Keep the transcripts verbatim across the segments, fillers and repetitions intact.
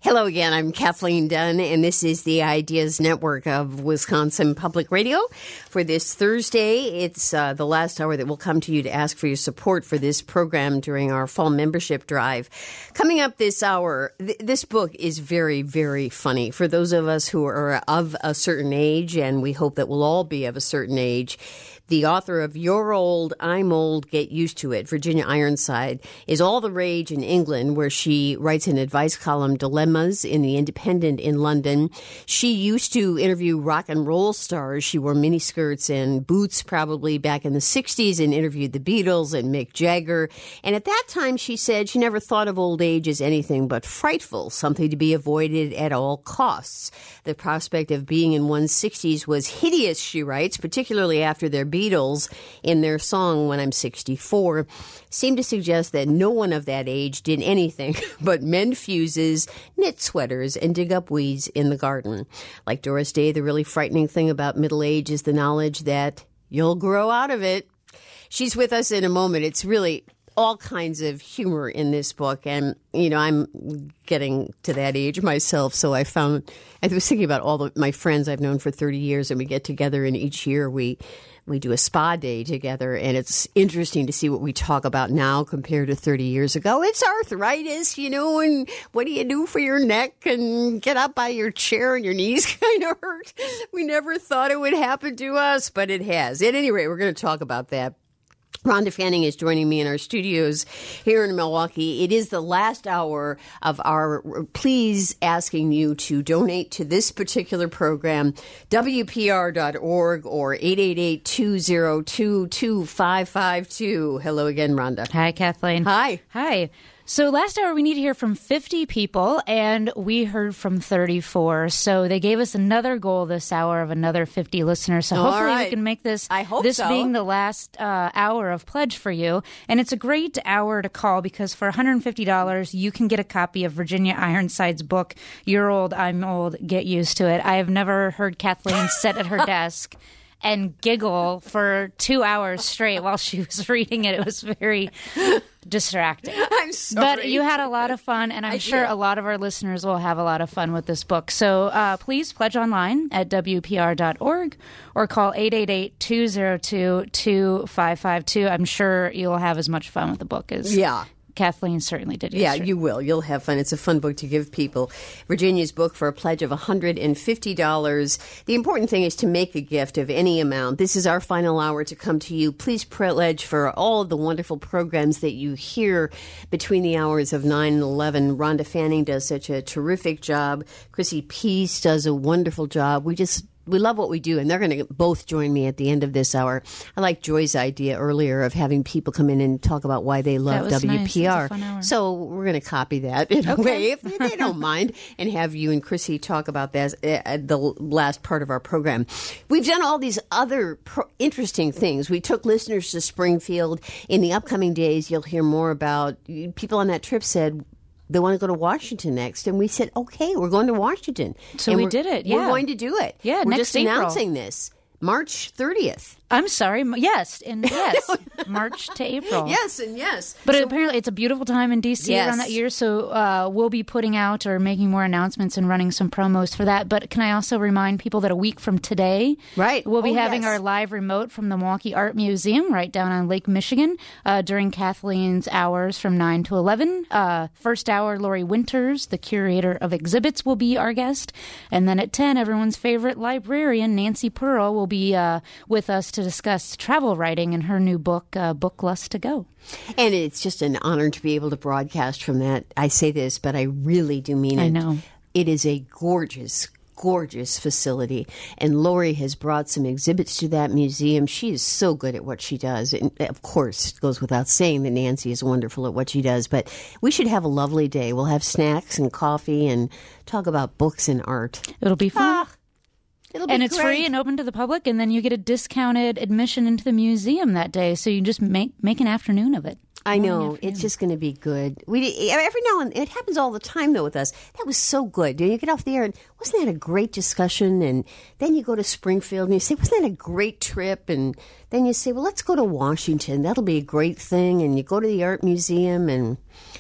Hello again. I'm Kathleen Dunn, and this is the Ideas Network of Wisconsin Public Radio. For this Thursday, it's uh, the last hour that will come to you to ask for your support for this program during our fall membership drive. Coming up this hour, th- this book is very, very funny. For those of us who are of a certain age, and we hope that we'll all be of a certain age, the author of You're Old, I'm Old, Get Used to It, Virginia Ironside, is all the rage in England, where she writes an advice column, Dilemmas, in The Independent in London. She used to interview rock and roll stars. She wore miniskirts and boots probably back in the sixties and interviewed the Beatles and Mick Jagger. And at that time, she said she never thought of old age as anything but frightful, something to be avoided at all costs. The prospect of being in one's sixties was hideous, she writes, particularly after their Beatles, in their song When I'm sixty-four, seemed to suggest that no one of that age did anything but mend fuses, knit sweaters, and dig up weeds in the garden. Like Doris Day, the really frightening thing about middle age is the knowledge that you'll grow out of it. She's with us in a moment. It's really all kinds of humor in this book. And, you know, I'm getting to that age myself. So I found, I was thinking about all the, my friends I've known for thirty years, and we get together, and each year we We do a spa day together, and it's interesting to see what we talk about now compared to thirty years ago. It's arthritis, you know, and what do you do for your neck, and get up by your chair and your knees kind of hurt. We never thought it would happen to us, but it has. At any rate, we're going to talk about that. Rhonda Fanning is joining me in our studios here in Milwaukee. It is the last hour of our please asking you to donate to this particular program, W P R dot org or eight eight eight, two oh two, two five five two. Hello again, Rhonda. Hi, Kathleen. Hi. Hi. So last hour we need to hear from fifty people, and we heard from thirty-four. So they gave us another goal this hour of another fifty listeners. So All hopefully right. we can make this, I hope this so. being the last uh, hour of pledge for you. And it's a great hour to call, because for one hundred fifty dollars you can get a copy of Virginia Ironside's book, You're Old, I'm Old, Get Used to It. I have never heard Kathleen sit at her desk and giggle for two hours straight while she was reading it. It was very distracting. I'm sorry. But you had a lot of fun, and I'm I sure did. a lot of our listeners will have a lot of fun with this book. So uh, please pledge online at W P R dot org or call eight eight eight, two oh two, two five five two. I'm sure you'll have as much fun with the book as Yeah. Kathleen certainly did Yeah, yesterday. you will. You'll have fun. It's a fun book to give people. Virginia's book for a pledge of one hundred fifty dollars. The important thing is to make a gift of any amount. This is our final hour to come to you. Please pledge for all of the wonderful programs that you hear between the hours of nine and eleven. Rhonda Fanning does such a terrific job. Chrissy Peace does a wonderful job. We just... We love what we do, and they're going to both join me at the end of this hour. I like Joy's idea earlier of having people come in and talk about why they love That was W P R. nice. It was a fun hour. So we're going to copy that in a way, if they don't mind, and have you and Chrissy talk about that at the last part of our program. We've done all these other pro- interesting things. We took listeners to Springfield. In the upcoming days, you'll hear more about people on that trip said they want to go to Washington next. And we said, okay, we're going to Washington. So And we we're- did it, We're yeah. going to do it. Yeah, We're next just April. announcing this. March thirtieth. I'm sorry. m- Yes. And yes. March to April. Yes, and yes. But So- apparently it's a beautiful time in D C Yes. around that year, so uh, we'll be putting out or making more announcements and running some promos for that. But can I also remind people that a week from today, Right. we'll be Oh, having yes. our live remote from the Milwaukee Art Museum right down on Lake Michigan uh, during Kathleen's hours from nine to eleven. Uh, first hour, Lori Winters, the curator of exhibits, will be our guest. And then at ten, everyone's favorite librarian, Nancy Pearl, will be uh, with us to discuss travel writing and her new book, uh, Book Lust to Go. And it's just an honor to be able to broadcast from that. I say this, but I really do mean it. I know. It is a gorgeous, gorgeous facility. And Lori has brought some exhibits to that museum. She is so good at what she does. And of course, it goes without saying that Nancy is wonderful at what she does. But we should have a lovely day. We'll have snacks and coffee and talk about books and art. It'll be fun. Ah, it'll be And it's great. free and open to the public, and then you get a discounted admission into the museum that day, so you just make make an afternoon of it. I know. It's just going to be good. We every now and it happens all the time though with us. That was so good. You get off the air and wasn't that a great discussion? And then you go to Springfield and you say, wasn't that a great trip? And then you say, well, let's go to Washington. That'll be a great thing. And you go to the art museum and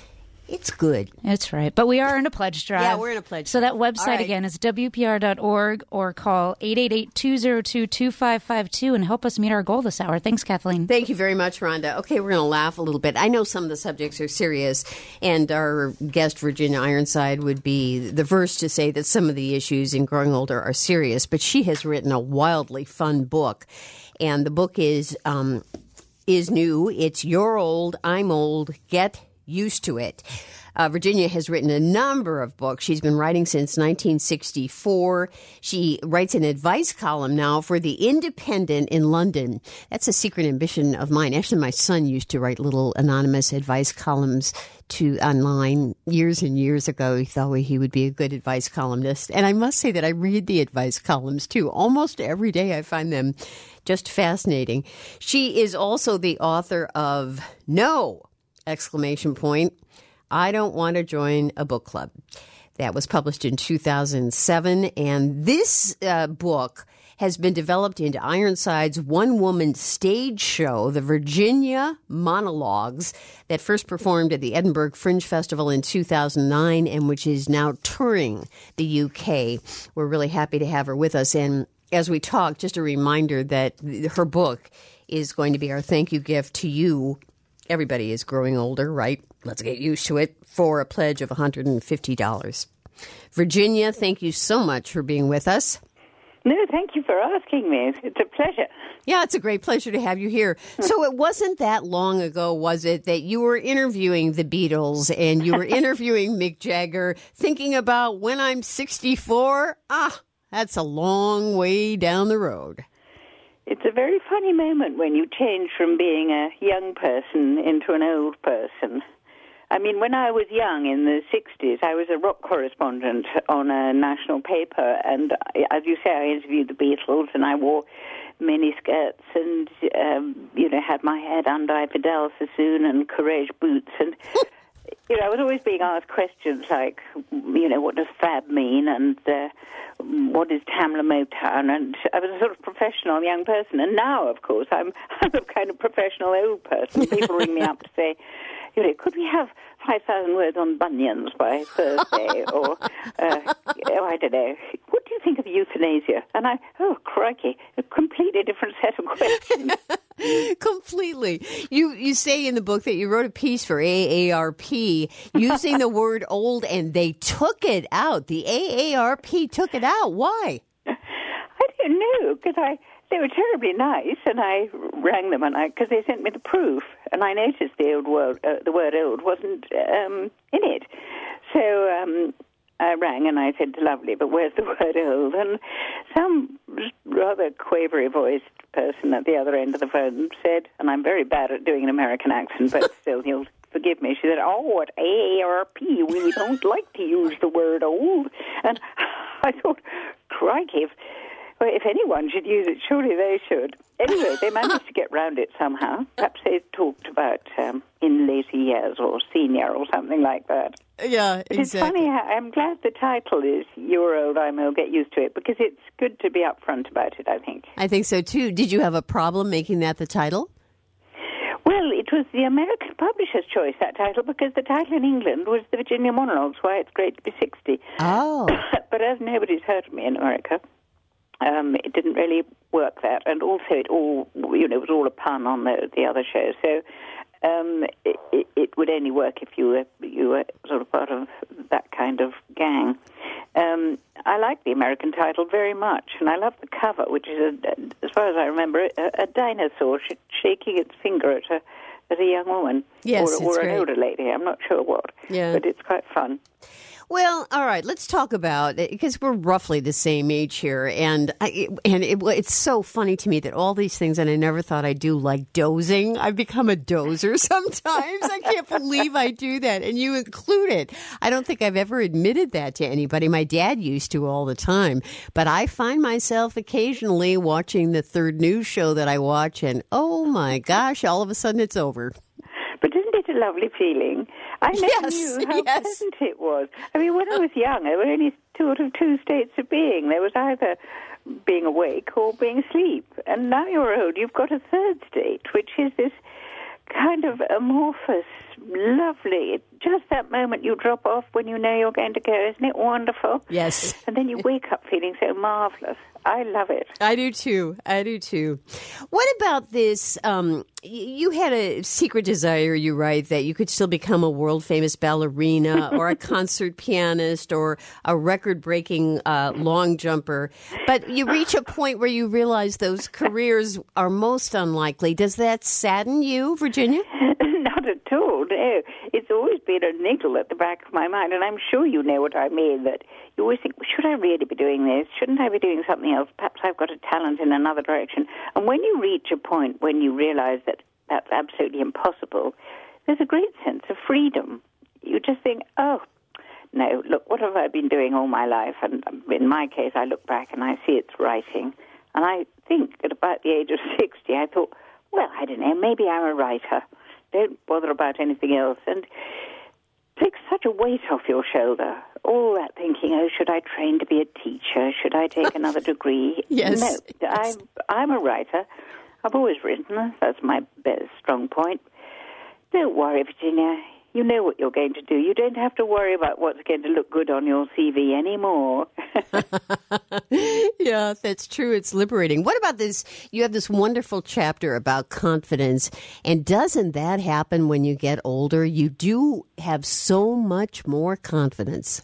It's good. That's right. But we are in a pledge drive. Yeah, we're in a pledge So drive. that website right. again is W P R dot org or call eight eight eight, two oh two, two five five two and help us meet our goal this hour. Thanks, Kathleen. Thank you very much, Rhonda. Okay, we're going to laugh a little bit. I know some of the subjects are serious, and our guest, Virginia Ironside, would be the first to say that some of the issues in growing older are serious, but she has written a wildly fun book, and the book is um, is new. It's You're Old, I'm Old, Get Used to It. Uh, Virginia has written a number of books. She's been writing since nineteen sixty-four. She writes an advice column now for The Independent in London. That's a secret ambition of mine. Actually, my son used to write little anonymous advice columns to online years and years ago. He thought he would be a good advice columnist. And I must say that I read the advice columns, too. Almost every day I find them just fascinating. She is also the author of No! Exclamation point. I Don't Want to Join a Book Club. That was published in two thousand seven, and this uh, book has been developed into Ironside's one-woman stage show, the Virginia Monologues, that first performed at the Edinburgh Fringe Festival in two thousand nine and which is now touring the U K. We're really happy to have her with us, and as we talk, just a reminder that her book is going to be our thank you gift to you. Everybody is growing older, right? Let's get used to it, for a pledge of one hundred fifty dollars. Virginia, thank you so much for being with us. No, thank you for asking me. It's a pleasure. Yeah, it's a great pleasure to have you here. So it wasn't that long ago, was it, that you were interviewing the Beatles and you were interviewing Mick Jagger, thinking about when I'm sixty-four? Ah, that's a long way down the road. It's a very funny moment when you change from being a young person into an old person. I mean, when I was young in the sixties, I was a rock correspondent on a national paper, and as you say, I interviewed the Beatles, and I wore mini skirts and, um, you know, had my hair done by Fidel Sassoon and Courage boots, and you know, I was always being asked questions like, you know, what does fab mean, and uh, what is Tamla Motown, and I was a sort of professional young person. And now, of course, I'm, I'm a kind of professional old person. People ring me up to say, you know, could we have five thousand words on bunions by Thursday? or, uh, oh, I don't know, what do you think of euthanasia? And I, oh, crikey, a completely different set of questions. Completely. You you say in the book that you wrote a piece for A A R P using the word old, and they took it out. The A A R P took it out. Why? I don't know, because I they were terribly nice, and I rang them, and I because they sent me the proof, and I noticed the old word uh, the word old wasn't um, in it. So um, I rang and I said, "Lovely, but where's the word old?" And some rather quavery voiced person at the other end of the phone said, and I'm very bad at doing an American accent, but still, you'll forgive me. She said, "Oh, at A A R P, we don't like to use the word old." And I thought, crikey, if, well, if anyone should use it, surely they should. Anyway, they managed to get round it somehow. Perhaps they talked about um, in later years or senior or something like that. Yeah, exactly. It's funny. How, I'm glad the title is "You're Old, I'm Old, Get Used to It," because it's good to be upfront about it, I think. I think so, too. Did you have a problem making that the title? Well, it was the American publisher's choice, that title, because the title in England was The Virginia Monologues, Why It's Great to Be sixty. Oh. But as nobody's heard of me in America, um, it didn't really work that. And also it all, you know, it was all a pun on the, the other show. So um, it, it, it would only work if you were, you were sort of part of that kind of gang. Um, I like the American title very much, and I love the cover, which is, a, as far as I remember, a, a dinosaur sh- shaking its finger at a, at a young woman. Yes, or, it's or an great. older lady. I'm not sure what, Yeah. but it's quite fun. Well, all right, let's talk about, because we're roughly the same age here, and I, and it, it's so funny to me that all these things, and I never thought I'd do, like dozing. I've become a dozer sometimes. I can't believe I do that, and you include it. I don't think I've ever admitted that to anybody. My dad used to all the time, but I find myself occasionally watching the third news show that I watch, and oh my gosh, all of a sudden it's over. But isn't it a lovely feeling? I never Yes, knew how yes. pleasant it was. I mean, when I was young, there were only sort of two states of being. There was either being awake or being asleep. And now you're old, you've got a third state, which is this kind of amorphous lovely. It's just that moment you drop off when you know you're going to go. Isn't it wonderful? Yes. And then you wake up feeling so marvelous. I love it. I do too. I do too. What about this? Um, you had a secret desire, you write, that you could still become a world famous ballerina or a concert pianist or a record breaking uh, long jumper. But you reach a point where you realize those careers are most unlikely. Does that sadden you, Virginia? Not at all, no. It's always been a niggle at the back of my mind, and I'm sure you know what I mean, that you always think, should I really be doing this? Shouldn't I be doing something else? Perhaps I've got a talent in another direction. And when you reach a point when you realize that that's absolutely impossible, there's a great sense of freedom. You just think, oh, no, look, what have I been doing all my life? And in my case, I look back and I see it's writing. And I think at about the age of sixty, I thought, well, I don't know, maybe I'm a writer. Don't bother about anything else. And it takes such a weight off your shoulder. All that thinking, oh, should I train to be a teacher? Should I take another degree? Yes. No, yes. I'm, I'm a writer. I've always written. That's my best strong point. Don't worry, Virginia. You know what you're going to do. You don't have to worry about what's going to look good on your C V anymore. Yeah, that's true. It's liberating. What about this? You have this wonderful chapter about confidence. And doesn't that happen when you get older? You do have so much more confidence.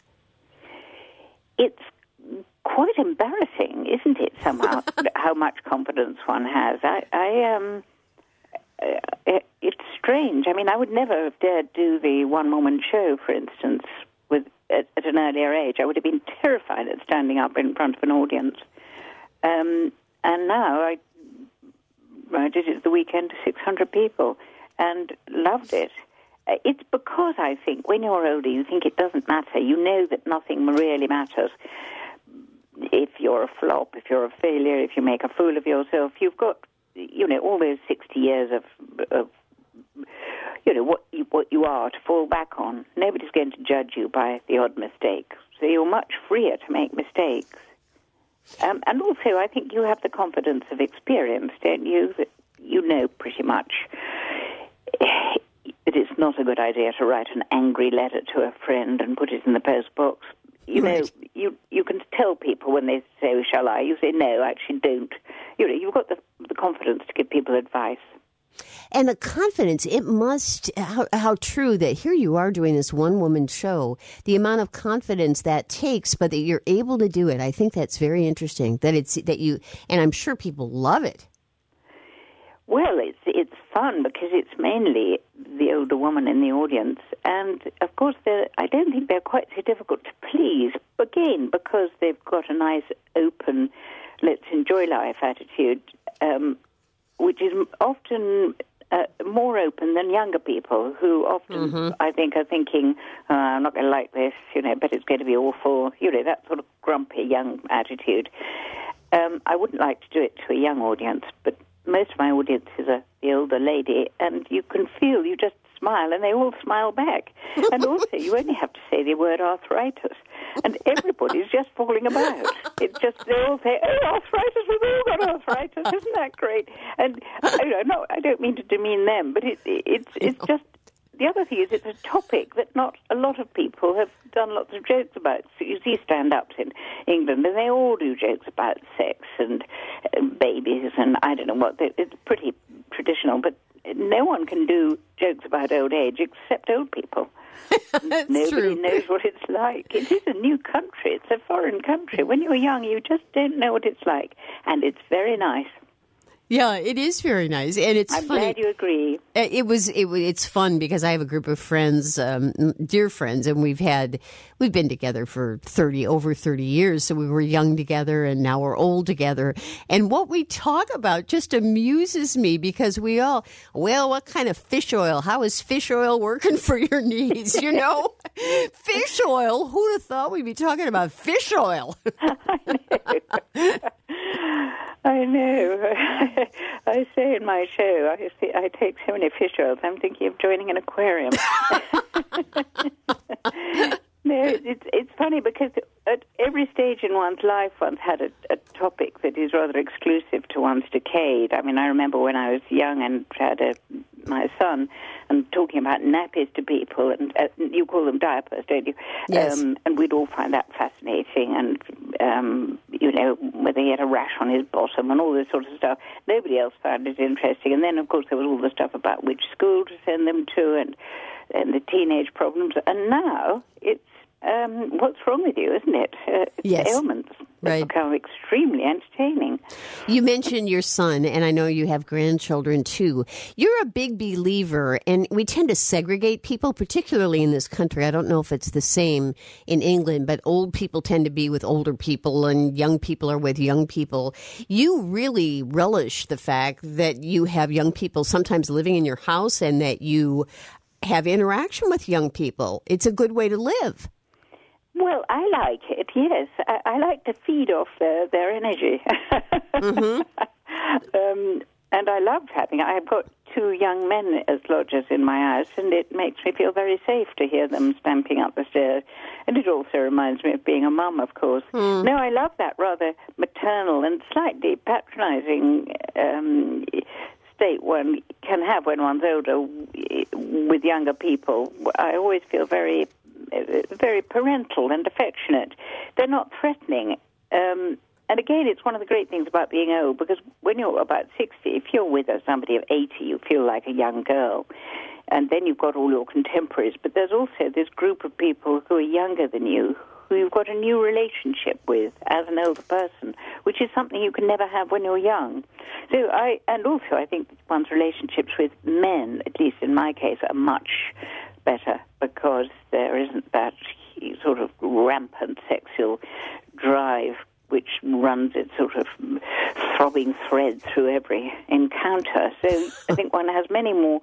It's quite embarrassing, isn't it, somehow, how much confidence one has. I, I um, uh, it's strange. I mean, I would never have dared do the one-woman show, for instance, with at, at an earlier age. I would have been terrified at standing up in front of an audience. Um, and now I, I did it the weekend to six hundred people and loved it. Uh, it's because I think when you're older, you think it doesn't matter. You know that nothing really matters. If you're a flop, if you're a failure, if you make a fool of yourself, you've got, you know, all those sixty years of, of you know, what you, what you are to fall back on. Nobody's going to judge you by the odd mistake. So you're much freer to make mistakes. Um, and also, I think you have the confidence of experience, don't you, that you know pretty much that it's not a good idea to write an angry letter to a friend and put it in the post box. You know, right. you you can tell people when they say, oh, shall I? You say, no, actually don't. You know, you've got the, the confidence to give people advice. And the confidence, it must, how, how true that here you are doing this one-woman show, the amount of confidence that takes, but that you're able to do it. I think that's very interesting, that it's, that you, and I'm sure people love it. Well, it's it's fun because it's mainly the older woman in the audience. And, of course, I don't think they're quite so difficult to please, again, because they've got a nice, open, let's enjoy life attitude, um, which is often uh, more open than younger people who often, mm-hmm. I think, are thinking, oh, I'm not going to like this, you know, but it's going to be awful, you know, that sort of grumpy young attitude. Um, I wouldn't like to do it to a young audience, but most of my audience is a, the older lady, and you can feel, you just smile, and they all smile back. And also, you only have to say the word arthritis, and everybody's just falling about. It's just, they all say, oh, arthritis, we've all got arthritis, isn't that great? And you know, no, I don't mean to demean them, but it, it, it's it's just, the other thing is it's a topic that not a lot of people have done lots of jokes about. So you see stand-ups in England, and they all do jokes about sex and uh, babies and I don't know what. It's pretty traditional, but no one can do jokes about old age except old people. Nobody true. knows what it's like. It is a new country. It's a foreign country. When you're young, you just don't know what it's like, and it's very nice. Yeah, it is very nice, and it's I'm funny. glad you agree. It was. It, it's fun because I have a group of friends, um, dear friends, and we've had we've been together for thirty over thirty years. So we were young together, and now we're old together. And what we talk about just amuses me because we all, well, what kind of fish oil? How is fish oil working for your knees? You know, fish oil. Who'd have thought we'd be talking about fish oil? I know. I know. I say in my show, I, say, I take so many fish oils, I'm thinking of joining an aquarium. No, it's it's funny because at every stage in one's life, one's had a, a topic that is rather exclusive to one's decade. I mean, I remember when I was young and had a my son and talking about nappies to people, and uh, you call them diapers, don't you? Yes. Um, and we'd all find that fascinating, and, um, you know, whether he had a rash on his bottom and all this sort of stuff. Nobody else found it interesting. And then, of course, there was all the stuff about which school to send them to and, and the teenage problems. And now it's Um, what's wrong with you, isn't it? Uh, it's yes. ailments that right. become extremely entertaining. You mentioned your son, and I know you have grandchildren too. You're a big believer, and we tend to segregate people, particularly in this country. I don't know if it's the same in England, but old people tend to be with older people, and young people are with young people. You really relish the fact that you have young people sometimes living in your house and that you have interaction with young people. It's a good way to live. Well, I like it, yes. I, I like to feed off their, their energy. mm-hmm. um, and I love having, I've got two young men as lodgers in my house, and it makes me feel very safe to hear them stamping up the stairs. And it also reminds me of being a mum, of course. Mm. No, I love that rather maternal and slightly patronizing um, state one can have when one's older with younger people. I always feel very... very parental and affectionate. They're not threatening. Um, and again, it's one of the great things about being old, because when you're about sixty, if you're with somebody of eighty, you feel like a young girl. And then you've got all your contemporaries. But there's also this group of people who are younger than you, who you've got a new relationship with as an older person, which is something you can never have when you're young. So I, and also I think one's relationships with men, at least in my case, are much better, because there isn't that sort of rampant sexual drive which runs its sort of throbbing thread through every encounter. So I think one has many more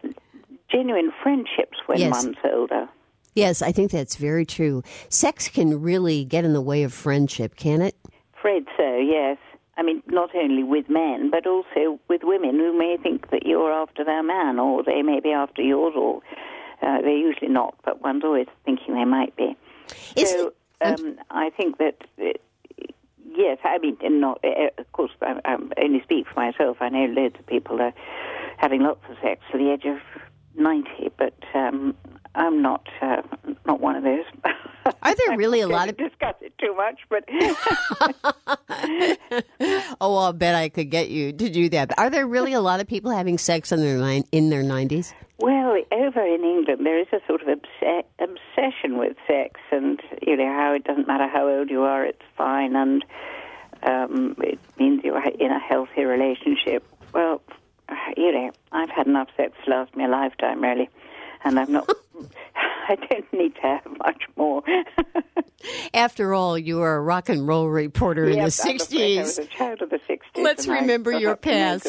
genuine friendships when yes. one's older. Yes, I think that's very true. Sex can really get in the way of friendship, can it? Afraid so, yes. I mean, not only with men, but also with women who may think that you're after their man, or they may be after yours, or Uh, they're usually not, but one's always thinking they might be. Is so it, um, I think that, uh, yes, I mean, not, uh, of course, I, I only speak for myself. I know loads of people are having lots of sex to the age of ninety, but um, I'm not uh, not one of those. Are there really a lot of... discuss it too much, but... oh, I'll bet I could get you to do that. But are there really a lot of people having sex in their ni- in their nineties? Well, over in England, there is a sort of obs- obsession with sex, and, you know, how it doesn't matter how old you are, it's fine, and um, it means you're in a healthy relationship. Well, you know, I've had enough sex to last me a lifetime, really, and I'm not... I don't need to have much more. After all, you were a rock and roll reporter yes, in the I'm sixties. I was a child of the sixties. Let's remember I your past.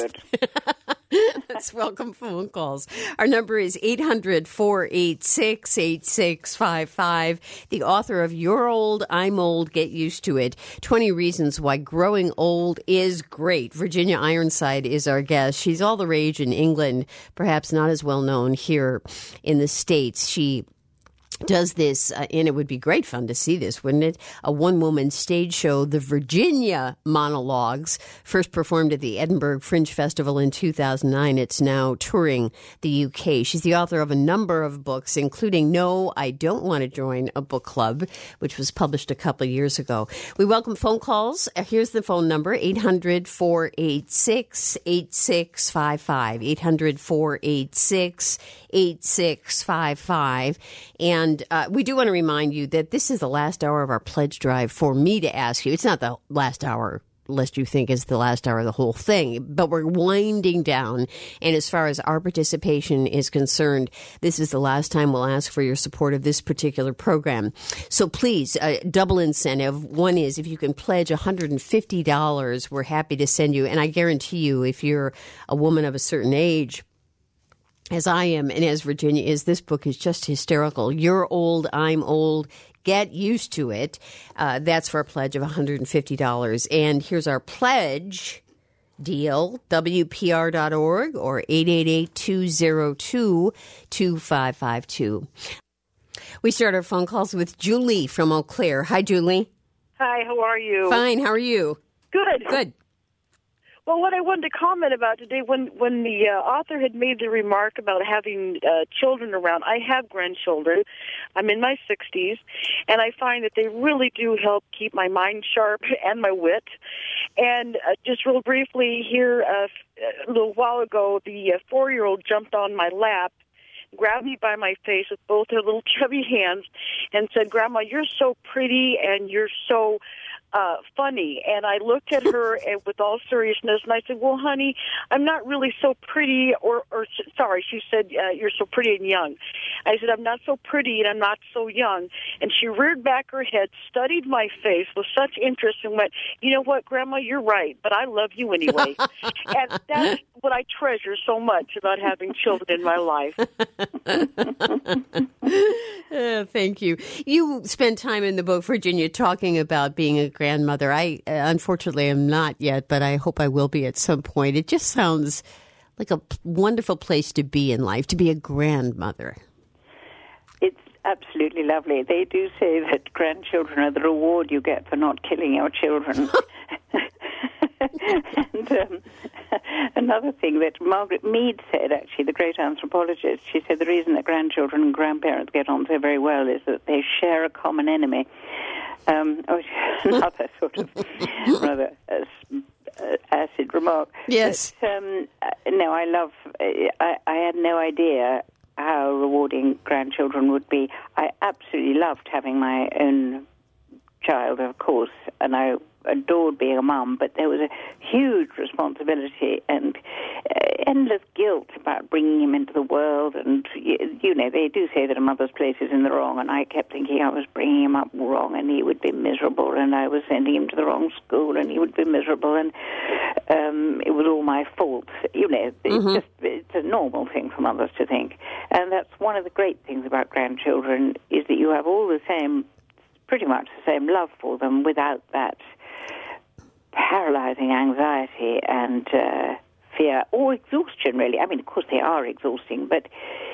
No Let's welcome phone calls. Our number is eight hundred, four eight six, eight six five five. The author of You're Old, I'm Old, Get Used to It. twenty Reasons Why Growing Old is Great. Virginia Ironside is our guest. She's all the rage in England, perhaps not as well known here in the States. She does this, uh, and it would be great fun to see this, wouldn't it? A one-woman stage show, The Virginia Monologues, first performed at the Edinburgh Fringe Festival in two thousand nine. It's now touring the U K. She's the author of a number of books, including No, I Don't Want to Join a Book Club, which was published a couple of years ago. We welcome phone calls. Here's the phone number, eight hundred, four eight six, eight six five five, eight hundred, four eight six, eight six five five. And uh, we do want to remind you that this is the last hour of our pledge drive for me to ask you. It's not the last hour, lest you think it's the last hour of the whole thing, but we're winding down. And as far as our participation is concerned, this is the last time we'll ask for your support of this particular program. So please, uh, double incentive. One is if you can pledge one hundred fifty dollars, we're happy to send you. And I guarantee you, if you're a woman of a certain age, as I am, and as Virginia is, this book is just hysterical. You're Old, I'm Old, Get Used to It. Uh, that's for a pledge of one hundred fifty dollars. And here's our pledge deal, W P R dot org or eight eight eight, two zero two, two five five two. We start our phone calls with Julie from Eau Claire. Hi, Julie. Hi, how are you? Fine, how are you? Good. Good. Well, what I wanted to comment about today, when when the uh, author had made the remark about having uh, children around, I have grandchildren. I'm in my sixties, and I find that they really do help keep my mind sharp and my wit. And uh, just real briefly here, uh, a little while ago, the uh, four-year-old jumped on my lap, grabbed me by my face with both her little chubby hands, and said, "Grandma, you're so pretty and you're so uh, funny." And I looked at her and with all seriousness, and I said, "Well, honey, I'm not really so pretty, or, or sorry," she said, uh, "you're so pretty and young." I said, "I'm not so pretty and I'm not so young." And she reared back her head, studied my face with such interest, and went, "You know what, Grandma, you're right, but I love you anyway." And that's what I treasure so much about having children in my life. uh, thank you. You spend time in the book, Virginia, talking about being a grandmother. I uh, unfortunately am not yet, but I hope I will be at some point. It just sounds like a p- wonderful place to be in life, to be a grandmother. It's absolutely lovely. They do say that grandchildren are the reward you get for not killing your children. And um, another thing that Margaret Mead said, actually, the great anthropologist, she said the reason that grandchildren and grandparents get on so very well is that they share a common enemy. Um, which is another sort of rather uh, acid remark. Yes. But, um, no, I love, I, I had no idea how rewarding grandchildren would be. I absolutely loved having my own child, of course, and I adored being a mum, but there was a huge responsibility and uh, endless guilt about bringing him into the world. And, you, you know, they do say that a mother's place is in the wrong, and I kept thinking I was bringing him up wrong and he would be miserable, and I was sending him to the wrong school and he would be miserable, and um, it was all my fault. You know, it's mm-hmm. just it's a normal thing for mothers to think. And that's one of the great things about grandchildren, is that you have all the same, pretty much the same love for them without that paralyzing anxiety and uh, fear or exhaustion, really. I mean, of course, they are exhausting, but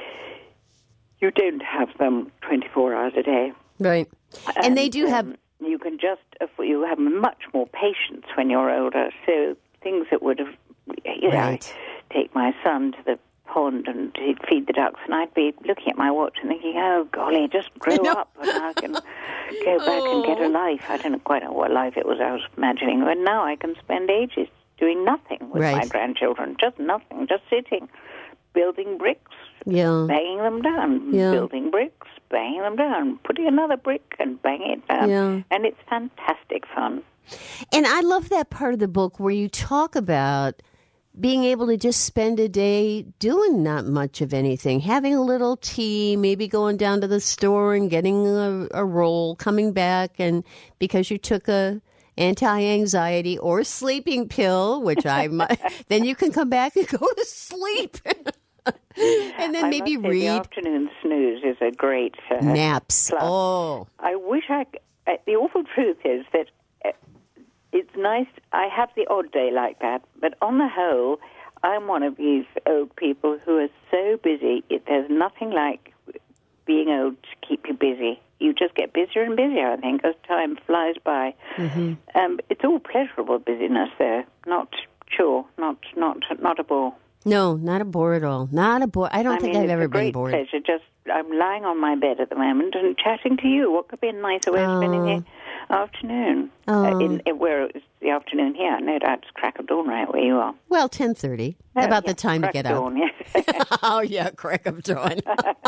you don't have them twenty-four hours a day. Right. And, and they do um, have... You can just... You have much more patience when you're older, so things that would have... You know, right. take my son to the pond and he'd feed the ducks, and I'd be looking at my watch and thinking, oh, golly, just grow up and I can go back oh. and get a life. I don't quite know what life it was I was imagining, but now I can spend ages doing nothing with right. my grandchildren, just nothing, just sitting, building bricks, yeah. banging them down, yeah. building bricks, banging them down, putting another brick and banging it down, yeah. and it's fantastic fun. And I love that part of the book where you talk about being able to just spend a day doing not much of anything, having a little tea, maybe going down to the store and getting a, a roll, coming back, and because you took a anti-anxiety or sleeping pill, which I might, then you can come back and go to sleep. And then I maybe must say read. The afternoon snooze is a great uh, naps. plus. Oh, I wish I. Uh, the awful truth is that uh, it's nice. I have the odd day like that, but on the whole, I'm one of these old people who are so busy. It, there's nothing like being old to keep you busy. You just get busier and busier, I think, as time flies by. Mm-hmm. Um, it's all pleasurable busyness, though. Not chore, not not not a bore. No, not a bore at all. Not a bore. I don't I think mean, I've ever it's a great been bored. Pleasure. Just I'm lying on my bed at the moment and chatting to you. What could be a nicer way of spending the afternoon? Oh. Uh, in, in where it's the afternoon here. No doubt it's crack of dawn right where you are. Well, ten thirty. Oh, about yeah, the time to get up. Dawn, yes. Oh, yeah, crack of dawn.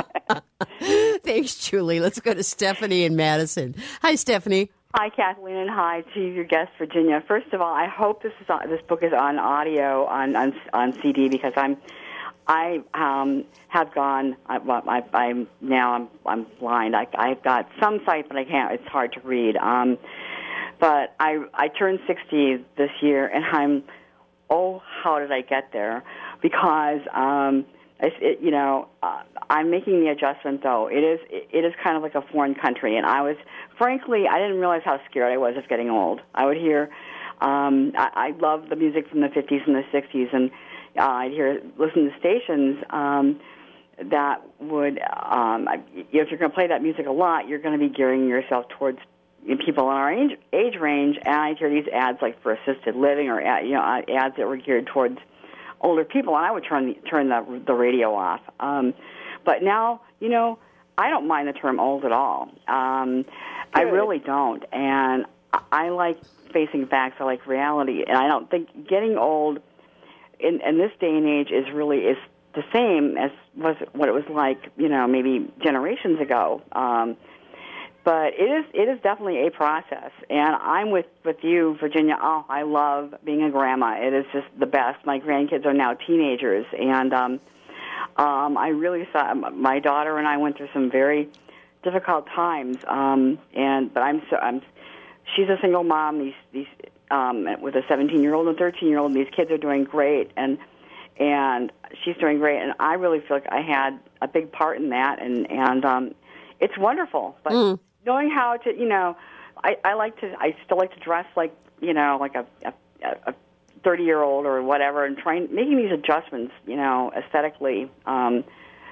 Thanks, Julie. Let's go to Stephanie in Madison. Hi, Stephanie. Hi, Kathleen, and hi to your guest, Virginia. First of all, I hope this is on, this book is on audio on on, on C D because I'm I um, have gone. I, I, I'm now I'm I'm blind. I, I've got some sight, but I can't. It's hard to read. Um, but I I turned sixty this year, and I'm oh how did I get there? Because um, it, it, you know uh, I'm making the adjustment though. It is it, it is kind of like a foreign country, and I was frankly I didn't realize how scared I was of getting old. I would hear um, I, I love the music from the fifties and the sixties, and Uh, I'd hear, listen to stations um, that would, um, if you're going to play that music a lot, you're going to be gearing yourself towards people in our age, age range, and I'd hear these ads like for assisted living or ad, you know ads that were geared towards older people, and I would turn the, turn the, the radio off. Um, but now, you know, I don't mind the term old at all. Um, I really don't, and I like facing facts. I like reality, and I don't think getting old in, in this day and age is really is the same as was what it was like, you know, maybe generations ago. Um, but it is it is definitely a process, and I'm with, with you, Virginia. Oh, I love being a grandma. It is just the best. My grandkids are now teenagers, and um, um, I really saw my daughter and I went through some very difficult times. Um, and but I'm so I'm. She's a single mom. These these um, with a seventeen-year-old and thirteen-year-old. And these kids are doing great, and and she's doing great. And I really feel like I had a big part in that, and and um, it's wonderful. But mm. knowing how to, you know, I, I like to. I still like to dress like you know, like a a thirty-year-old or whatever, and trying making these adjustments, you know, aesthetically. Um,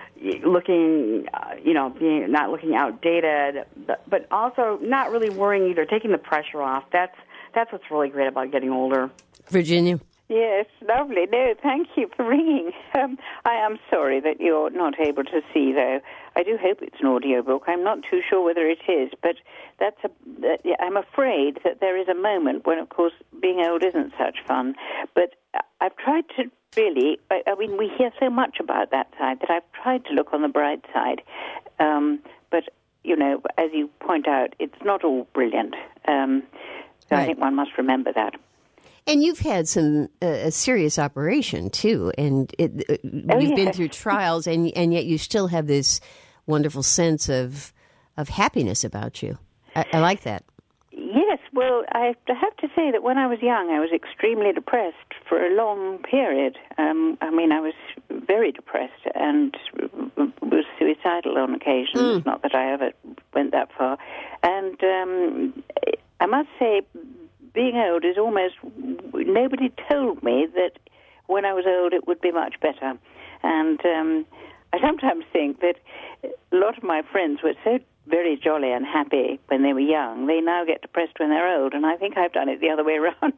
looking, uh, you know, being not looking outdated, but, but also not really worrying either, taking the pressure off. That's that's what's really great about getting older. Virginia? Yes, lovely. No, thank you for ringing. Um, I am sorry that you're not able to see, though. I do hope it's an audiobook. I'm not too sure whether it is, but that's a, that, yeah, I'm afraid that there is a moment when, of course, being old isn't such fun. But I've tried to really, I, I mean, we hear so much about that side that I've tried to look on the bright side. Um, but, you know, as you point out, it's not all brilliant. Um, so right. I think one must remember that. And you've had some uh, a serious operation too, and it, uh, oh, you've yeah. been through trials, and and yet you still have this wonderful sense of of happiness about you. I, I like that. Yes, well, I have to say that when I was young, I was extremely depressed for a long period. Um, I mean, I was very depressed and was suicidal on occasions. Mm. Not that I ever went that far, and um, I must say, being old is almost, nobody told me that when I was old it would be much better. And um, I sometimes think that a lot of my friends were so very jolly and happy when they were young, they now get depressed when they're old, and I think I've done it the other way around.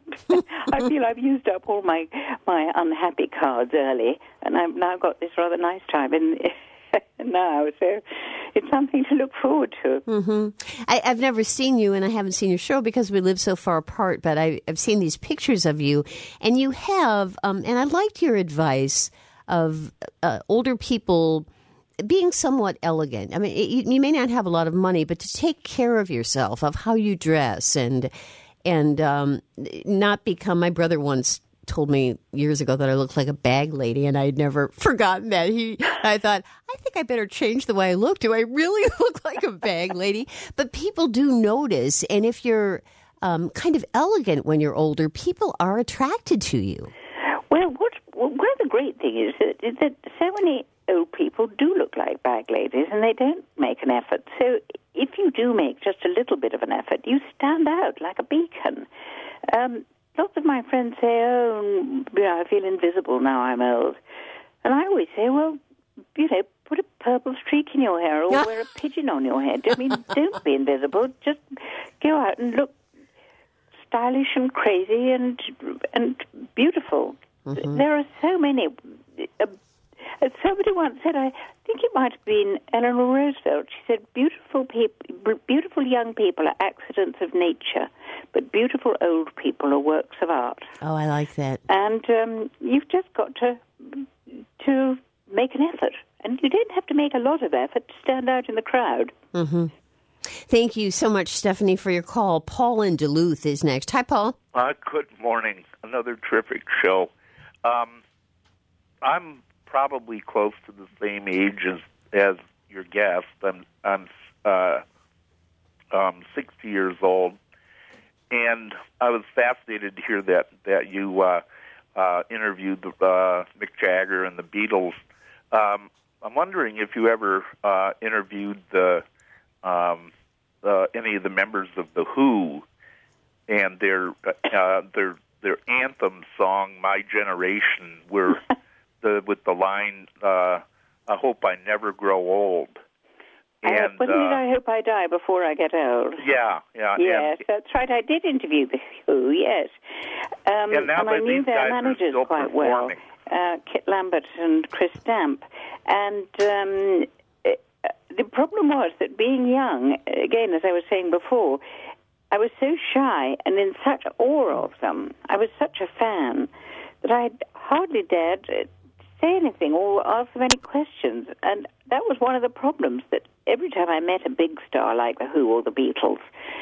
I feel I've used up all my, my unhappy cards early, and I've now got this rather nice time in now, so it's something to look forward to. Mm-hmm. I, I've never seen you, and I haven't seen your show because we live so far apart, but I, I've seen these pictures of you, and you have, um, and I liked your advice of uh, older people being somewhat elegant. I mean, it, you may not have a lot of money, but to take care of yourself, of how you dress, and and um, not become, my brother once told me years ago that I looked like a bag lady, and I had never forgotten that. He, I thought, I think I better change the way I look. Do I really look like a bag lady? But people do notice, and if you're um, kind of elegant when you're older, people are attracted to you. Well, what one of the great things is that, is that so many old people do look like bag ladies, and they don't make an effort. So if you do make just a little bit of an effort, you stand out like a beacon. Um, Lots of my friends say, oh, you know, I feel invisible now I'm old. And I always say, well, you know, put a purple streak in your hair or wear a pigeon on your head. I mean, don't be invisible. Just go out and look stylish and crazy and and beautiful. Mm-hmm. There are so many. Uh, somebody once said, I think it might have been Eleanor Roosevelt, she said, beautiful people, beautiful young people are accidents of nature, but beautiful old people are works of art. Oh, I like that. And um, you've just got to to make an effort. And you don't have to make a lot of effort to stand out in the crowd. Mm-hmm. Thank you so much, Stephanie, for your call. Paul in Duluth is next. Hi, Paul. Uh, good morning. Another terrific show. Um, I'm probably close to the same age as as your guest. I'm I'm uh, um, sixty years old, and I was fascinated to hear that that you uh, uh, interviewed uh, Mick Jagger and the Beatles. Um, I'm wondering if you ever uh, interviewed the um, uh, any of the members of the Who and their uh, their their anthem song, "My Generation," where the with the line, uh, "I hope I never grow old." And, uh, wasn't uh, it I Hope I Die Before I Get Old? Yeah, yeah. Yes, and, that's right. I did interview the Who, yes. Um, and now and I that knew these their guys are managers still quite well, performing. uh, Kit Lambert and Chris Stamp. And um, uh, the problem was that being young, again, as I was saying before, I was so shy and in such awe of them. I was such a fan that I hardly dared say anything or ask them any questions. And that was one of the problems, that every time I met a big star like The Who or the Beatles,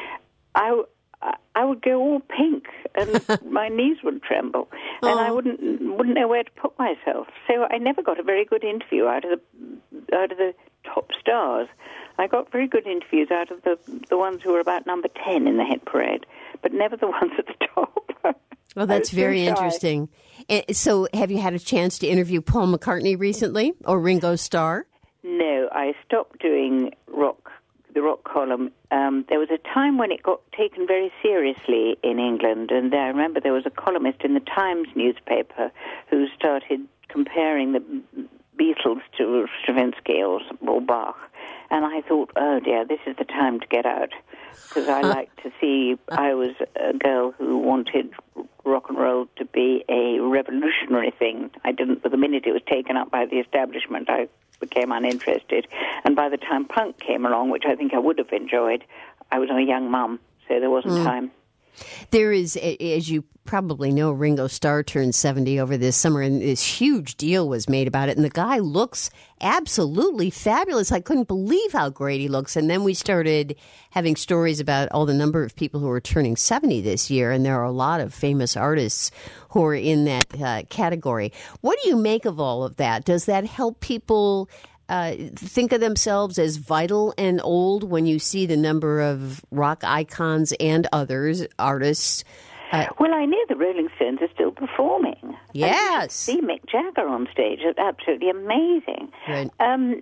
I, I would go all pink and my knees would tremble, and oh. I wouldn't wouldn't know where to put myself. So I never got a very good interview out of the out of the top stars. I got very good interviews out of the the ones who were about number ten in the hit parade, but never the ones at the top. Well, that's very so interesting. So, have you had a chance to interview Paul McCartney recently, or Ringo Starr? No, I stopped doing rock, the rock column. Um, there was a time when it got taken very seriously in England, and I remember there was a columnist in the Times newspaper who started comparing the Beatles to Stravinsky or, or Bach, and I thought, oh dear, this is the time to get out, because I liked to see, I was a girl who wanted rock and roll to be a revolutionary thing. I didn't, but the minute it was taken up by the establishment, I became uninterested. And by the time punk came along, which I think I would have enjoyed, I was a young mum, so there wasn't mm. time. There is, as you probably know, Ringo Starr turned seventy over this summer, and this huge deal was made about it. And the guy looks absolutely fabulous. I couldn't believe how great he looks. And then we started having stories about all the number of people who are turning seventy this year, and there are a lot of famous artists who are in that uh, category. What do you make of all of that? Does that help people Uh, think of themselves as vital and old when you see the number of rock icons and others, artists? Uh, well, I know the Rolling Stones are still performing. Yes. See Mick Jagger on stage. It's absolutely amazing. Right. Um,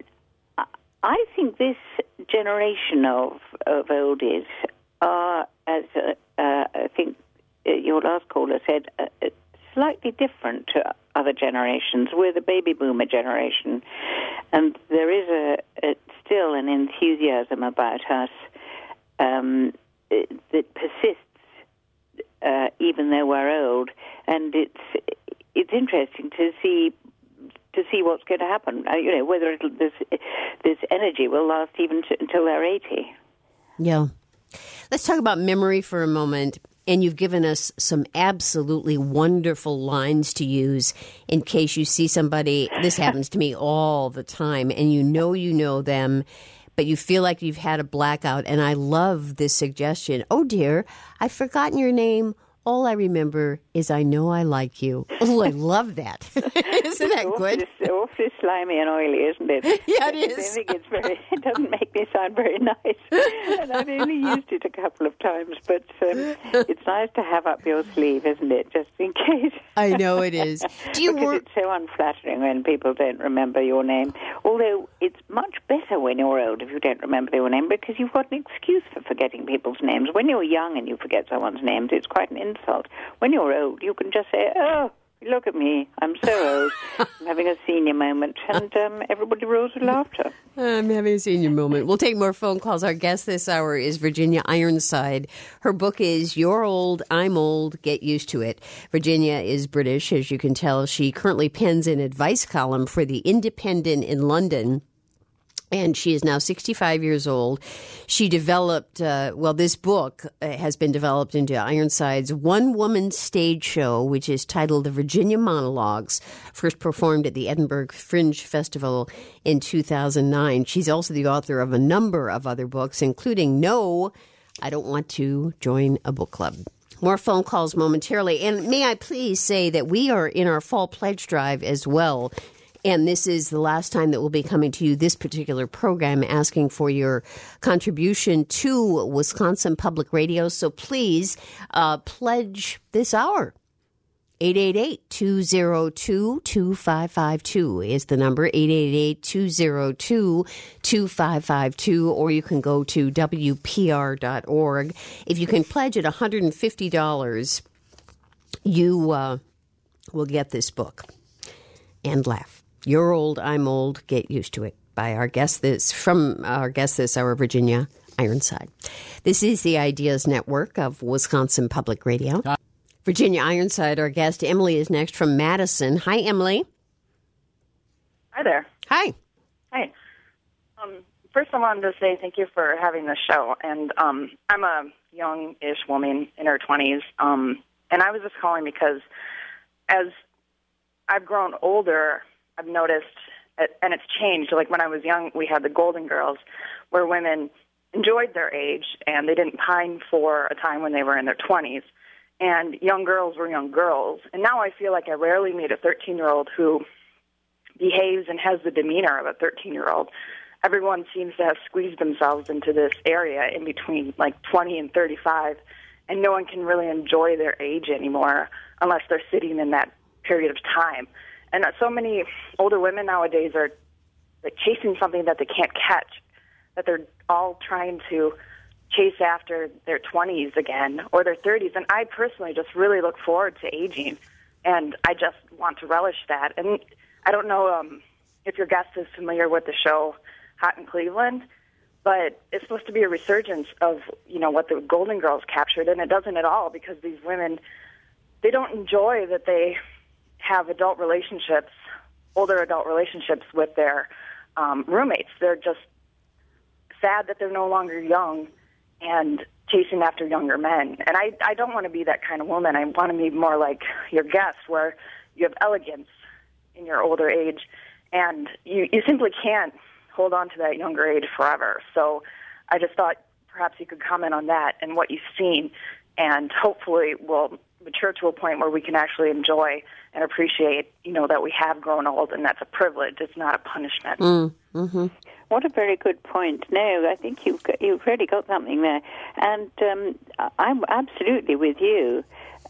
I think this generation of, of oldies are, as uh, uh, I think your last caller said, uh, slightly different to other generations. We're the baby boomer generation, and there is a, a still an enthusiasm about us um, it, that persists, uh, even though we're old. And it's it's interesting to see to see what's going to happen. Uh, you know, whether it'll, this this energy will last even to, until they're eighty. Yeah. Let's talk about memory for a moment. And you've given us some absolutely wonderful lines to use in case you see somebody. This happens to me all the time, and you know you know them, but you feel like you've had a blackout. And I love this suggestion. Oh, dear, I've forgotten your name. All I remember is I know I like you. Oh, I love that. Isn't that good? It's awfully slimy and oily, isn't it? Yeah, it is. I think it's very, it doesn't make me sound very nice. And I've only used it a couple of times, but um, it's nice to have up your sleeve, isn't it, just in case. I know it is. Do you because work? It's so unflattering when people don't remember your name. Although it's much better when you're old if you don't remember your name, because you've got an excuse for forgetting people's names. When you're young and you forget someone's names, it's quite an insult. When you're old, you can just say, oh, look at me, I'm so old. I'm having a senior moment, and um, everybody rolls with laughter. I'm having a senior moment. We'll take more phone calls. Our guest this hour is Virginia Ironside. Her book is You're Old, I'm Old, Get Used to It. Virginia is British, as you can tell. She currently pens an advice column for The Independent in London. And she is now sixty-five years old. She developed, uh, well, this book uh, has been developed into Ironside's one-woman stage show, which is titled The Virginia Monologues, first performed at the Edinburgh Fringe Festival in two thousand nine. She's also the author of a number of other books, including No, I Don't Want to Join a Book Club. More phone calls momentarily. And may I please say that we are in our fall pledge drive as well. And this is the last time that we'll be coming to you, this particular program, asking for your contribution to Wisconsin Public Radio. So please uh, pledge this hour. eight eight eight, two oh two, two five five two is the number, eight eight eight, two oh two, two five five two, or you can go to W P R dot org. If you can pledge at one hundred fifty dollars, you uh, will get this book and laugh. You're old, I'm old, get used to it. by our guest this from our guest this hour, Virginia Ironside. This is the Ideas Network of Wisconsin Public Radio. Hi. Virginia Ironside, our guest. Emily is next from Madison. Hi, Emily. Hi there. Hi. Hi. Um, first, I wanted to say thank you for having this show. And um, I'm a young-ish woman in her twenties, um, and I was just calling because as I've grown older, I've noticed, and it's changed. Like when I was young, we had the Golden Girls, where women enjoyed their age, and they didn't pine for a time when they were in their twenties. And young girls were young girls. And now I feel like I rarely meet a thirteen-year-old who behaves and has the demeanor of a thirteen-year-old. Everyone seems to have squeezed themselves into this area in between like twenty and thirty-five, and no one can really enjoy their age anymore unless they're sitting in that period of time. And so many older women nowadays are like chasing something that they can't catch, that they're all trying to chase after their twenties again or their thirties. And I personally just really look forward to aging, and I just want to relish that. And I don't know um, if your guest is familiar with the show Hot in Cleveland, but it's supposed to be a resurgence of, you know, what the Golden Girls captured, and it doesn't at all, because these women, they don't enjoy that they have adult relationships, older adult relationships with their um, roommates. They're just sad that they're no longer young and chasing after younger men. And I, I don't want to be that kind of woman. I want to be more like your guest, where you have elegance in your older age, and you, you simply can't hold on to that younger age forever. So I just thought perhaps you could comment on that and what you've seen, and hopefully we'll mature to a point where we can actually enjoy and appreciate, you know, that we have grown old, and that's a privilege. It's not a punishment. Mm, mm-hmm. What a very good point. No, I think you've got, you've really got something there, and um, I'm absolutely with you.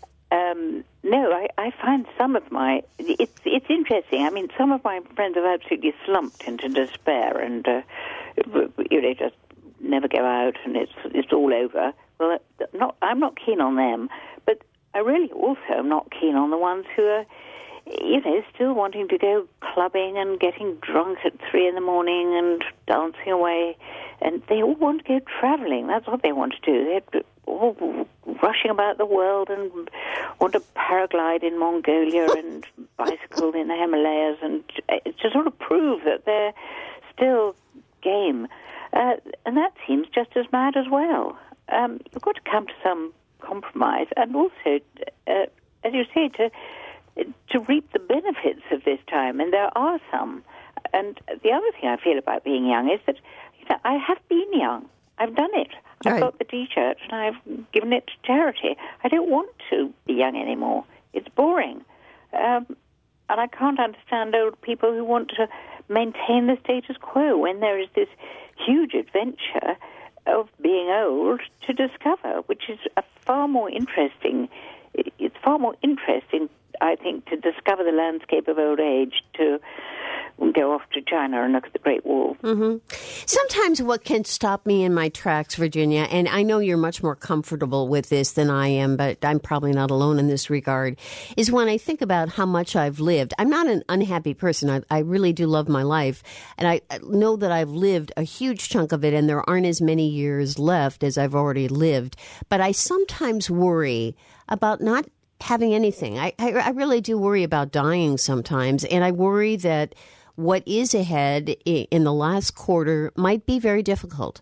Um, no, I, I find some of my it's it's interesting. I mean, some of my friends have absolutely slumped into despair, and uh, you know, just never go out, and it's it's all over. Well, not I'm not keen on them, but I really also am not keen on the ones who are, you know, still wanting to go clubbing and getting drunk at three in the morning and dancing away, and they all want to go traveling. That's what they want to do. They're all rushing about the world and want to paraglide in Mongolia and bicycle in the Himalayas, and to sort of prove that they're still game. Uh, and that seems just as mad as well. Um, you've got to come to some compromise, and also, uh, as you say, to to reap the benefits of this time, and there are some. And the other thing I feel about being young is that, you know, I have been young. I've done it. I've Right. got the T-shirt, and I've given it to charity. I don't want to be young anymore. It's boring. Um, and I can't understand old people who want to maintain the status quo when there is this huge adventure of being old to discover, which is a far more interesting, it's far more interesting, I think, to discover the landscape of old age, to go off to China and look at the Great Wall. Mm-hmm. Sometimes what can stop me in my tracks, Virginia, and I know you're much more comfortable with this than I am, but I'm probably not alone in this regard, is when I think about how much I've lived. I'm not an unhappy person. I, I really do love my life, and I know that I've lived a huge chunk of it, and there aren't as many years left as I've already lived. But I sometimes worry about not having anything. I, I, I really do worry about dying sometimes, and I worry that what is ahead in the last quarter might be very difficult.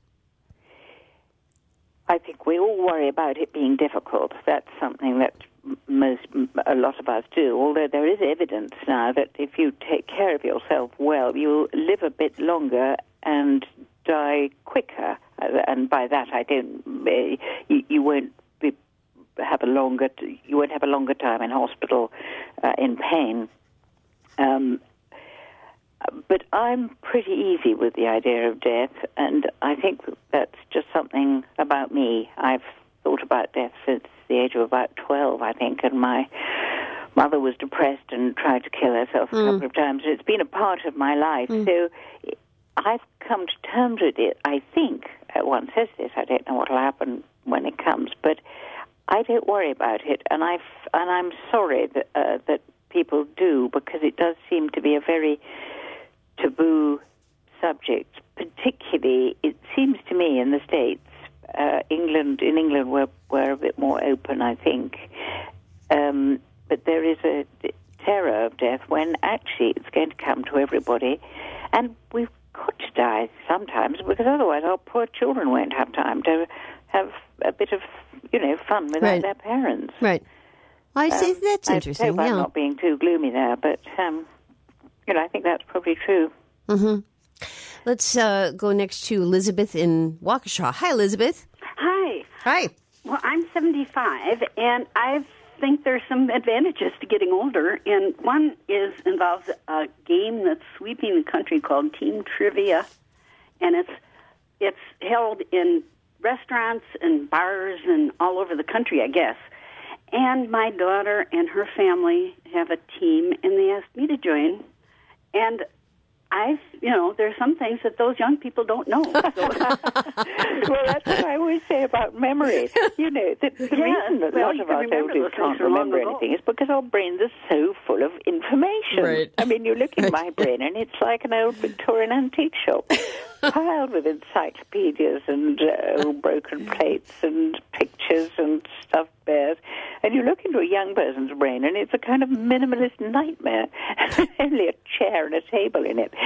I think we all worry about it being difficult. That's something that most, a lot of us do, although there is evidence now that if you take care of yourself well, you'll live a bit longer and die quicker. And by that I don't, you, you won't be, have a longer, you won't have a longer time in hospital uh, in pain. Um, But I'm pretty easy with the idea of death, and I think that's just something about me. I've thought about death since the age of about twelve, I think, and my mother was depressed and tried to kill herself a mm. couple of times. It's been a part of my life, mm. so I've come to terms with it, I think. One says this, I don't know what will happen when it comes, but I don't worry about it, and, I've, and I'm sorry that, uh, that people do, because it does seem to be a very taboo subject, particularly, it seems to me, in the States, uh, England, in England, we're, we're a bit more open, I think. Um, but there is a terror of death when actually it's going to come to everybody. And we've got to die sometimes, because otherwise our poor children won't have time to have a bit of, you know, fun without Right. their parents. Right. I see. Um, That's I interesting. hope I'm Yeah. not being too gloomy there, but, um, you know, I think that's probably true. Mm-hmm. Let's uh, go next to Elizabeth in Waukesha. Hi, Elizabeth. Hi. Hi. Well, I'm seventy-five, and I think there's some advantages to getting older. And one is involves a game that's sweeping the country called Team Trivia, and it's it's held in restaurants and bars and all over the country, I guess. And my daughter and her family have a team, and they asked me to join. And I've, you know, there's some things that those young people don't know. So. Well, that's what I always say about memory. You know, the, the Yeah, reason that a well, lot you of can us remember oldies those things can't from long remember ago. anything is because our brains are so full of information. Right. I mean, you look in my brain and it's like an old Victorian antique shop, piled with encyclopedias and uh, old broken plates and pictures and stuffed bears. And you look into a young person's brain and it's a kind of minimalist nightmare. Only a chair and a table in it.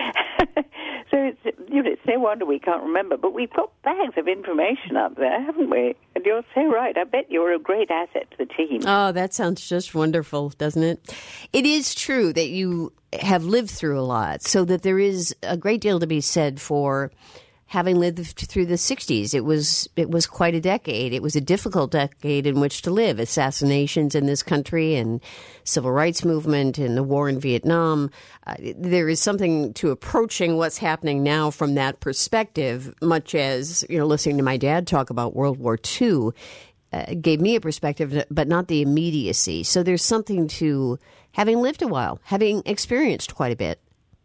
So it's, you know, it's no wonder we can't remember. But we've got bags of information up there, haven't we? And you're so right. I bet you're a great asset to the team. Oh, that sounds just wonderful, doesn't it? It is true that you have lived through a lot, so that there is a great deal to be said for having lived through the sixties. It was it was quite a decade. It was a difficult decade in which to live. Assassinations in this country and civil rights movement and the war in Vietnam. Uh, there is something to approaching what's happening now from that perspective, much as, you know, listening to my dad talk about World War Two uh, gave me a perspective, but not the immediacy. So there's something to having lived a while, having experienced quite a bit.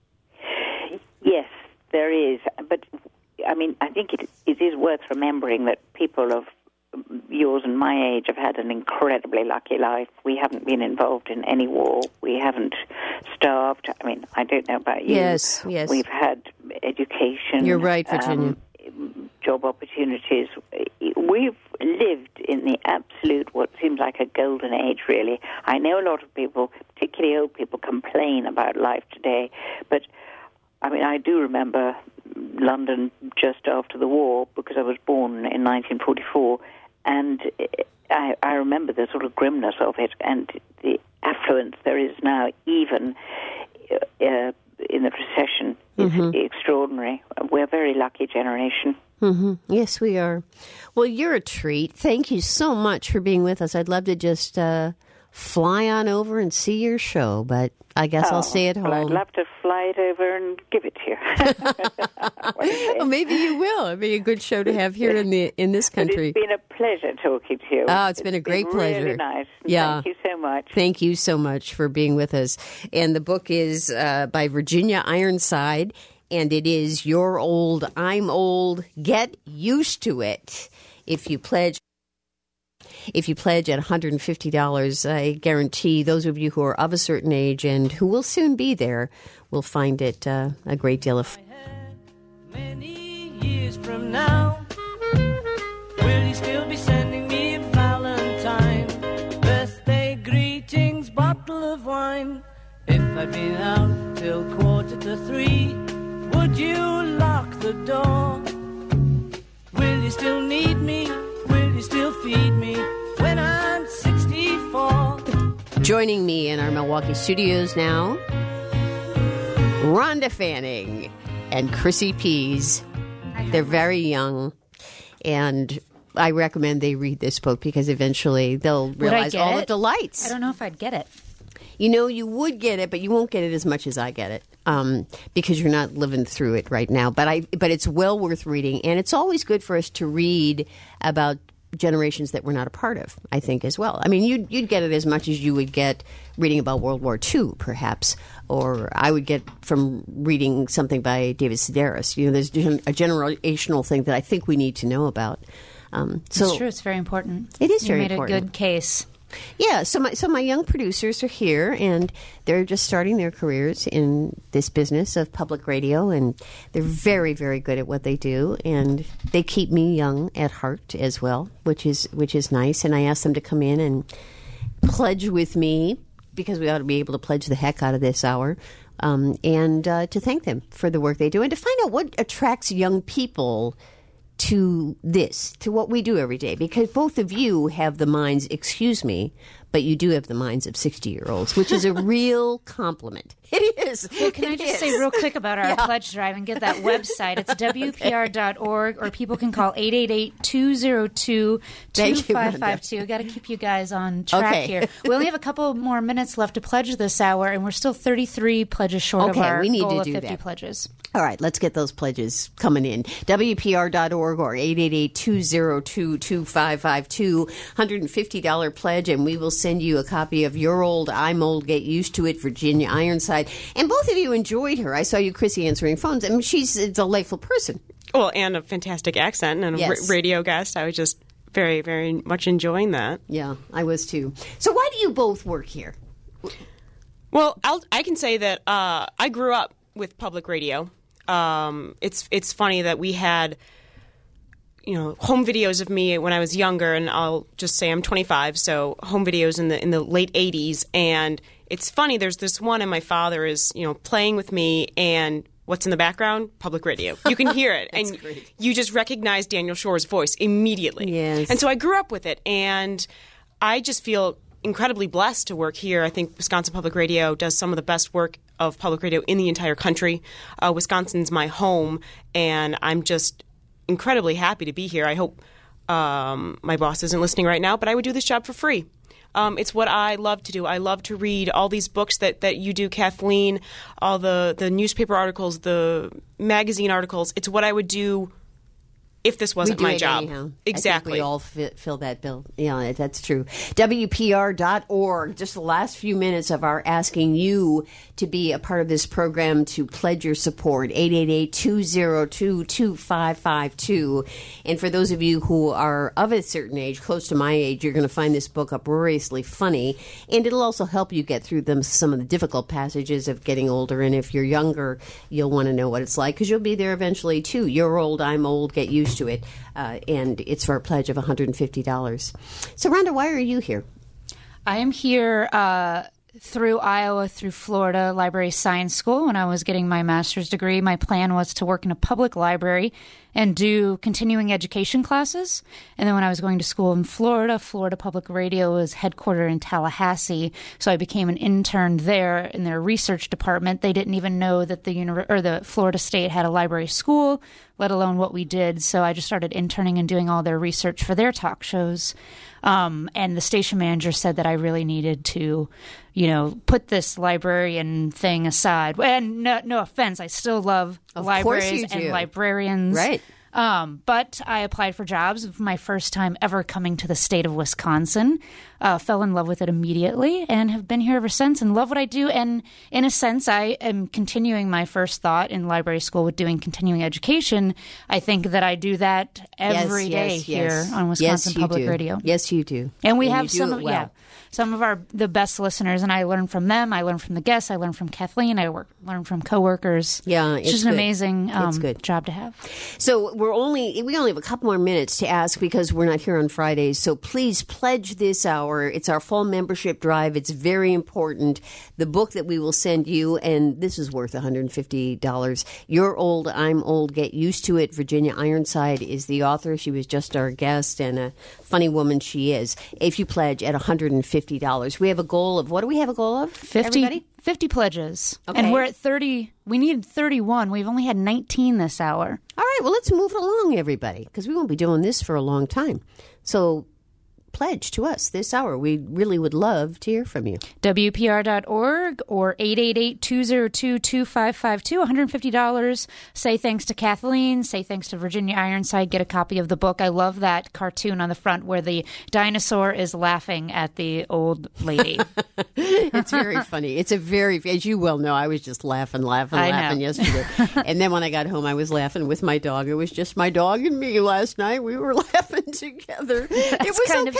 Yes, there is. But I mean, I think it, it is worth remembering that people of yours and my age have had an incredibly lucky life. We haven't been involved in any war. We haven't starved. I mean, I don't know about you. Yes, yes. We've had education. You're right, Virginia. Um, job opportunities. We've lived in the absolute, what seems like a golden age, really. I know a lot of people, particularly old people, complain about life today, but I mean, I do remember London just after the war because I was born in nineteen forty-four, and I, I remember the sort of grimness of it and the affluence there is now, even uh, in the recession, is Mm-hmm. extraordinary. We're a very lucky generation. Mm-hmm. Yes, we are. Well, you're a treat. Thank you so much for being with us. I'd love to just uh, fly on over and see your show, but I guess Oh, I'll stay at home. Well, I'd love to fly it over and give it to you. Well, maybe you will. It'd be a good show to have here in the in this But country. it's been a pleasure talking to you. Oh, it's been a great pleasure. Really nice. Yeah. Thank you so much. Thank you so much for being with us. And the book is uh, by Virginia Ironside, and it is You're Old, I'm Old, Get Used to It. If you pledge If you pledge at one hundred fifty dollars, I guarantee those of you who are of a certain age and who will soon be there will find it uh, a great deal of fun. Many years from now, will you still be sending me a Valentine? Birthday greetings, bottle of wine. If I'd been out till quarter to three, would you lock the door? Will you still need me? Will you still feed me when I'm sixty-four? Joining me in our Milwaukee studios now, Rhonda Fanning and Chrissy Pease. They're very young, and I recommend they read this book because eventually they'll Would I realize get all it? the delights. I don't know if I'd get it. You know, you would get it, but you won't get it as much as I get it um, because you're not living through it right now. But I, but it's well worth reading, and it's always good for us to read about generations that we're not a part of, I think, as well. I mean, you'd, you'd get it as much as you would get reading about World War Two, perhaps, or I would get from reading something by David Sedaris. You know, there's a generational thing that I think we need to know about. Um, so It's true. It's very important. It is you very made important. a good case. Yeah, so my so my young producers are here, and they're just starting their careers in this business of public radio, and they're very, very good at what they do, and they keep me young at heart as well, which is which is nice. And I asked them to come in and pledge with me, because we ought to be able to pledge the heck out of this hour, um, and uh, to thank them for the work they do, and to find out what attracts young people to this, to what we do every day, because both of you have the minds, excuse me, but you do have the minds of sixty-year-olds, which is a real compliment. It is. Well, can it I just is. say real quick about our Yeah. pledge drive and get that website? It's W P R dot org, or people can call eight eight eight, two zero two, two five five two. I've got to keep you guys on track Okay. here. We only have a couple more minutes left to pledge this hour, and we're still thirty-three pledges short Okay, of our we need goal to of do fifty that. pledges. All right, let's get those pledges coming in. W P R dot org or eight eight eight, two zero two, two five five two. one hundred fifty dollars pledge, and we will send you a copy of Your Old, I'm Old, Get Used to It, Virginia Ironside. And both of you enjoyed her. I saw you, Chrissy, answering phones. I mean, she's a delightful person. Well, and a fantastic accent and a Yes. r- radio guest. I was just very, very much enjoying that. Yeah, I was too. So why do you both work here? Well, I'll, I can say that uh, I grew up with public radio. Um, it's it's funny that we had, you know, home videos of me when I was younger, and I'll just say I'm twenty-five, so home videos in the in the late eighties. And it's funny, there's this one, and my father is, you know, playing with me, and what's in the background? Public radio. You can hear it, and great. you just recognize Daniel Shore's voice immediately. Yes. And so I grew up with it, and I just feel incredibly blessed to work here. I think Wisconsin Public Radio does some of the best work of public radio in the entire country. Uh, Wisconsin's my home, and I'm just incredibly happy to be here. I hope um, my boss isn't listening right now, but I would do this job for free. Um, it's what I love to do. I love to read all these books that, that you do, Kathleen, all the, the newspaper articles, the magazine articles. It's what I would do if this wasn't we do my it job. Anyhow. Exactly. I think we all fi- fill that bill. Yeah, that's true. W P R dot org. Just the last few minutes of our asking you to be a part of this program, to pledge your support. eight eight eight, two zero two, two five five two. And for those of you who are of a certain age, close to my age, you're going to find this book uproariously funny. And it'll also help you get through them some of the difficult passages of getting older. And if you're younger, you'll want to know what it's like, because you'll be there eventually, too. You're old, I'm old, get used to it. Uh, and it's for a pledge of one hundred fifty dollars. So, Rhonda, why are you here? I am here uh, through Iowa, through Florida Library Science School. When I was getting my master's degree, my plan was to work in a public library and do continuing education classes. And then when I was going to school in Florida, Florida Public Radio was headquartered in Tallahassee. So I became an intern there in their research department. They didn't even know that the uni- or the Florida State had a library school, let alone what we did. So I just started interning and doing all their research for their talk shows. Um, and the station manager said that I really needed to, you know, put this librarian thing aside. And no, no offense, I still love Of course libraries you do. and librarians. Right. Um, but I applied for jobs. It was my first time ever coming to the state of Wisconsin. Uh, fell in love with it immediately and have been here ever since and love what I do. And in a sense, I am continuing my first thought in library school with doing continuing education. I think that I do that every Yes, day yes, here yes. on Wisconsin Yes, you Public do. Radio. Yes, you do. And we And have you do some it of well. yeah, some of our the best listeners, and I learn from them. I learn from the guests. I learn from Kathleen. I work learn from coworkers. Yeah, it's it's just an good. amazing um, It's good. job to have. So we're only we only have a couple more minutes to ask, because we're not here on Fridays. So please pledge this hour. It's our fall membership drive. It's very important. The book that we will send you, and this is worth one hundred fifty dollars. You're Old, I'm Old, Get Used to It. Virginia Ironside is the author. She was just our guest, and a funny woman she is. If you pledge at one hundred fifty dollars, we have a goal of, what do we have a goal of? fifty, Everybody? fifty pledges. Okay. And we're at thirty. We need thirty-one. We've only had nineteen this hour. All right, well, let's move it along, everybody, because we won't be doing this for a long time. So pledge to us this hour. We really would love to hear from you. W P R dot org or eight eight eight, two zero two, two five five two, one hundred fifty dollars. Say thanks to Kathleen. Say thanks to Virginia Ironside. Get a copy of the book. I love that cartoon on the front where the dinosaur is laughing at the old lady. It's very funny. It's a very, as you well know, I was just laughing, laughing, I laughing know. yesterday. And then when I got home, I was laughing with my dog. It was just my dog and me last night. We were laughing together. It was kind okay. of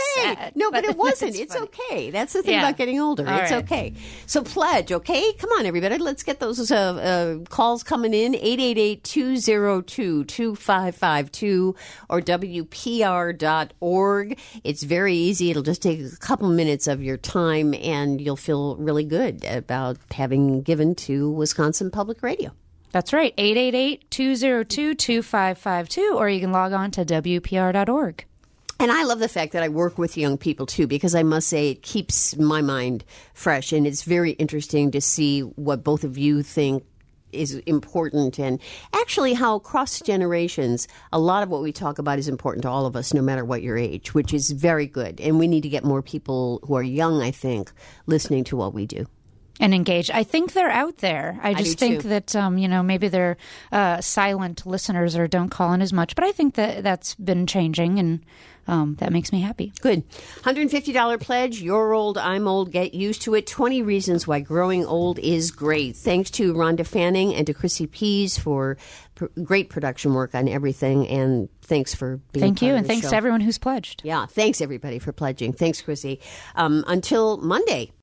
okay. No, but it wasn't. It's funny. okay. That's the thing Yeah. about getting older. All it's right. okay. So pledge, okay? Come on, everybody. Let's get those uh, uh, calls coming in. eight eight eight, two oh two, two five five two or W P R dot org. It's very easy. It'll just take a couple minutes of your time, and you'll feel really good about having given to Wisconsin Public Radio. That's right, eight eight eight, two oh two, two five five two, or you can log on to W P R dot org. And I love the fact that I work with young people, too, because I must say it keeps my mind fresh. And it's very interesting to see what both of you think is important, and actually how across generations, a lot of what we talk about is important to all of us, no matter what your age, which is very good. And we need to get more people who are young, I think, listening to what we do. And engaged. I think they're out there. I just do think too. that, um, you know, maybe they're uh, silent listeners or don't call in as much. But I think that that's been changing, and um, that makes me happy. Good. one hundred fifty dollars pledge. You're old, I'm old. Get used to it. twenty reasons why growing old is great. Thanks to Rhonda Fanning and to Chrissy Pease for pr- great production work on everything. And thanks for being Thank part you, of and the thanks show. to everyone who's pledged. Yeah, thanks everybody for pledging. Thanks, Chrissy. Um, until Monday.